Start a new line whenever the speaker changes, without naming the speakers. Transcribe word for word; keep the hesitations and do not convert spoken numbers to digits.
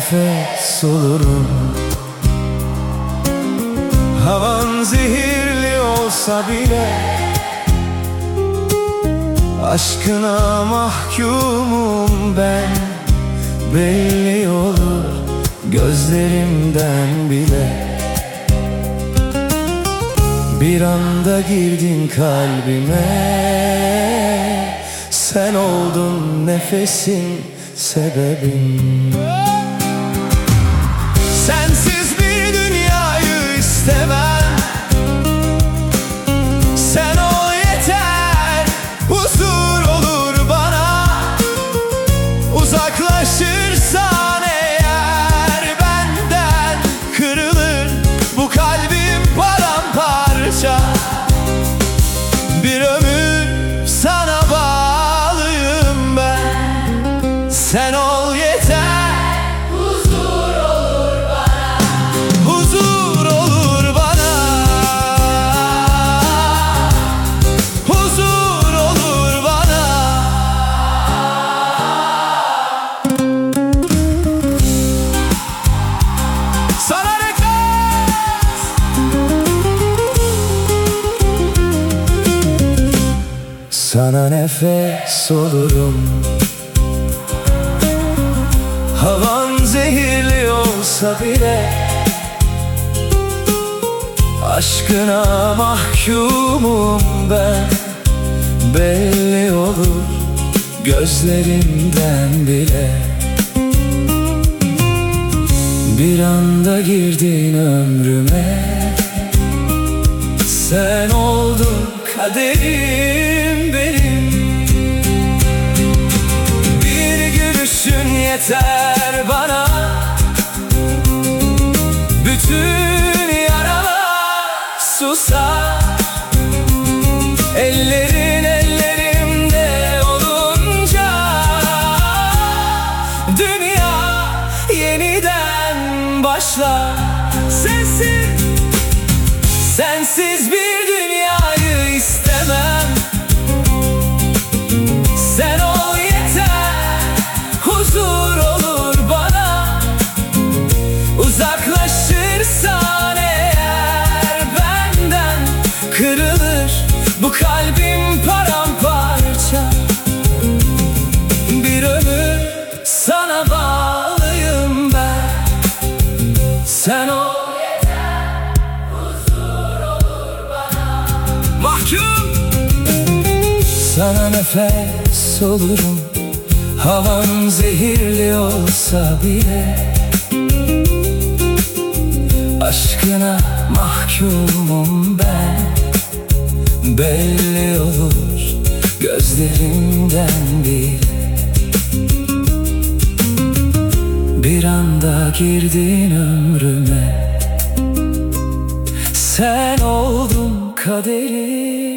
nefes olurum. Havan zehirli olsa bile aşkına mahkumum ben. Belli olur gözlerimden bile. Bir anda girdin kalbime, sen oldun nefesin, sebebim. Sensiz bir dünyayı istemem. Sen ol yeter, huzur olur bana. Uzaklaşırsan eğer benden, kırılır bu kalbim paramparça. Bir ömür sana bağlıyım ben. Sen ol yeter, huzur olur bana. Huzur olur bana. Huzur olur bana. Sana nefes, sana nefes olurum. Havan zehirli olsa bile aşkına mahkumum ben. Belli olur gözlerimden bile. Bir anda girdin ömrüme, sen oldun kaderim benim. Bir gülüşün yeter bana, bütün yaralar susar. Ellerin ellerimde olunca dünya yeniden başlar. Sensiz, sensiz bir dünyayı istemem. Sen ol yeter, huzur olur bana. Uzaklaşırsan eğer benden, kırılır bu kalbim paramparça. Bir ömür sana bağlıyım ben. Sen ol yeter, huzur olur bana. Mahkum, sana nefes olurum. Havan zehirli olsa bile aşkına mahkumum ben. Belli olur gözlerimden bile. Bir anda girdin ömrüme, sen oldun kaderim.